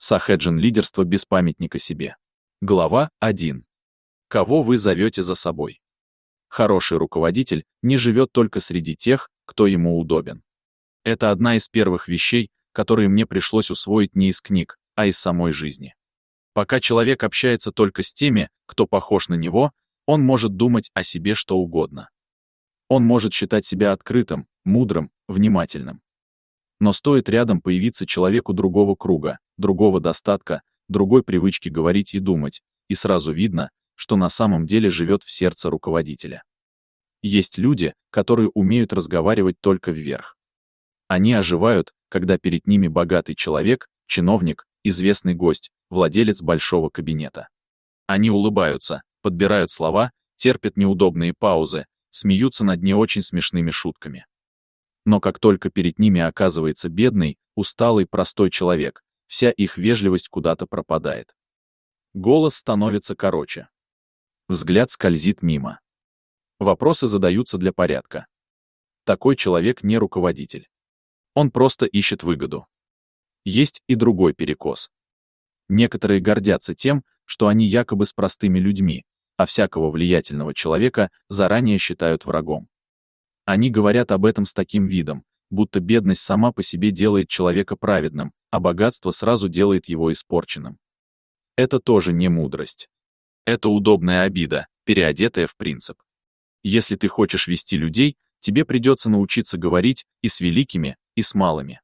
Сахеджин лидерство без памятника себе. Глава 1. Кого вы зовете за собой? Хороший руководитель не живет только среди тех, кто ему удобен. Это одна из первых вещей, которые мне пришлось усвоить не из книг, а из самой жизни. Пока человек общается только с теми, кто похож на него, он может думать о себе что угодно. Он может считать себя открытым, мудрым, внимательным. Но стоит рядом появиться человеку другого круга, другого достатка, другой привычки говорить и думать, и сразу видно, что на самом деле живет в сердце руководителя. Есть люди, которые умеют разговаривать только вверх. Они оживают, когда перед ними богатый человек, чиновник, известный гость, владелец большого кабинета. Они улыбаются, подбирают слова, терпят неудобные паузы, смеются над не очень смешными шутками. Но как только перед ними оказывается бедный, усталый, простой человек, вся их вежливость куда-то пропадает. Голос становится короче. Взгляд скользит мимо. Вопросы задаются для порядка. Такой человек не руководитель. Он просто ищет выгоду. Есть и другой перекос. Некоторые гордятся тем, что они якобы с простыми людьми, а всякого влиятельного человека заранее считают врагом. Они говорят об этом с таким видом, будто бедность сама по себе делает человека праведным, а богатство сразу делает его испорченным. Это тоже не мудрость. Это удобная обида, переодетая в принцип. Если ты хочешь вести людей, тебе придется научиться говорить и с великими, и с малыми.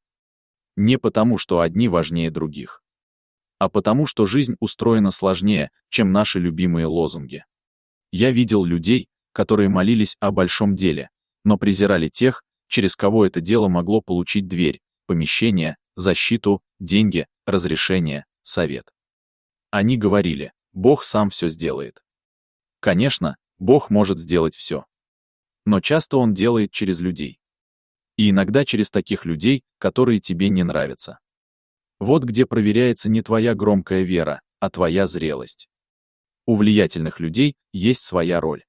Не потому, что одни важнее других, а потому, что жизнь устроена сложнее, чем наши любимые лозунги. Я видел людей, которые молились о большом деле, но презирали тех, через кого это дело могло получить дверь, помещение, защиту, деньги, разрешение, совет. Они говорили: Бог сам все сделает. Конечно, Бог может сделать все. Но часто Он делает через людей. И иногда через таких людей, которые тебе не нравятся. Вот где проверяется не твоя громкая вера, а твоя зрелость. У влиятельных людей есть своя роль.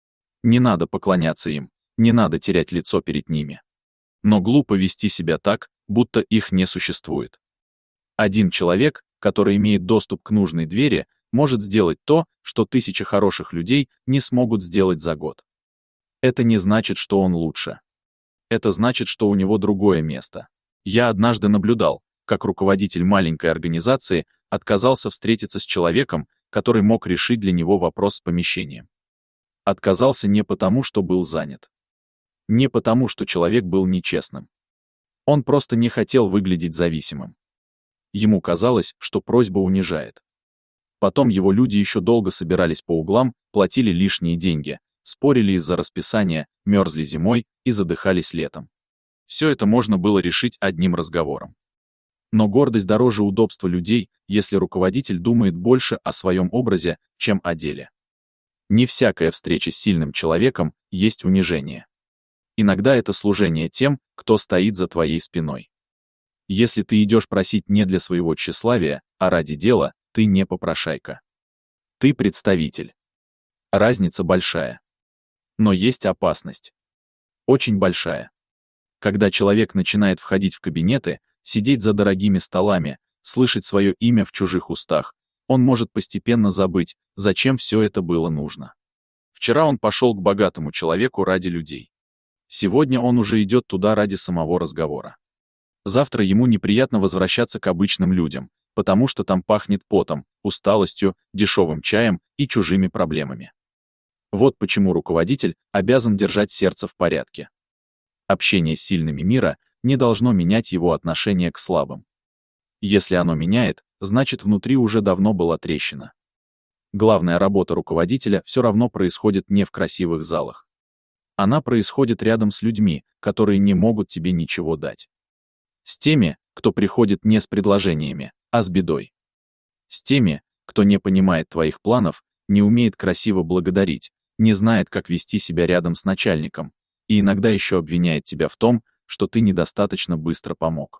Не надо поклоняться им, не надо терять лицо перед ними. Но глупо вести себя так, будто их не существует. Один человек, который имеет доступ к нужной двери, может сделать то, что тысячи хороших людей не смогут сделать за год. Это не значит, что он лучше. Это значит, что у него другое место. Я однажды наблюдал, как руководитель маленькой организации отказался встретиться с человеком, который мог решить для него вопрос с помещением. Отказался не потому, что был занят. Не потому, что человек был нечестным. Он просто не хотел выглядеть зависимым. Ему казалось, что просьба унижает. Потом его люди еще долго собирались по углам, платили лишние деньги, спорили из-за расписания, мерзли зимой и задыхались летом. Все это можно было решить одним разговором. Но гордость дороже удобства людей, если руководитель думает больше о своем образе, чем о деле. Не всякая встреча с сильным человеком есть унижение. Иногда это служение тем, кто стоит за твоей спиной. Если ты идешь просить не для своего тщеславия, а ради дела, ты не попрошайка. Ты представитель. Разница большая. Но есть опасность. Очень большая. Когда человек начинает входить в кабинеты, сидеть за дорогими столами, слышать свое имя в чужих устах, он может постепенно забыть, зачем все это было нужно. Вчера он пошел к богатому человеку ради людей. Сегодня он уже идет туда ради самого разговора. Завтра ему неприятно возвращаться к обычным людям, потому что там пахнет потом, усталостью, дешевым чаем и чужими проблемами. Вот почему руководитель обязан держать сердце в порядке. Общение с сильными мира не должно менять его отношение к слабым. Если оно меняет, значит внутри уже давно была трещина. Главная работа руководителя все равно происходит не в красивых залах. Она происходит рядом с людьми, которые не могут тебе ничего дать. С теми, кто приходит не с предложениями, а с бедой. С теми, кто не понимает твоих планов, не умеет красиво благодарить, не знает, как вести себя рядом с начальником, и иногда еще обвиняет тебя в том, что ты недостаточно быстро помог.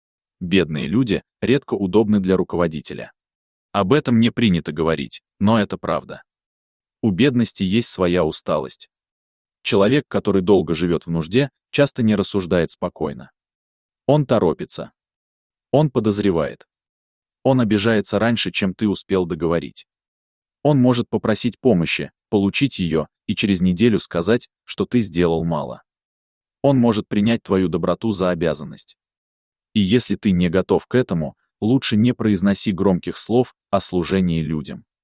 Бедные люди редко удобны для руководителя. Об этом не принято говорить, но это правда. У бедности есть своя усталость. Человек, который долго живет в нужде, часто не рассуждает спокойно. Он торопится. Он подозревает. Он обижается раньше, чем ты успел договорить. Он может попросить помощи, получить ее и через неделю сказать, что ты сделал мало. Он может принять твою доброту за обязанность. И если ты не готов к этому, лучше не произноси громких слов о служении людям.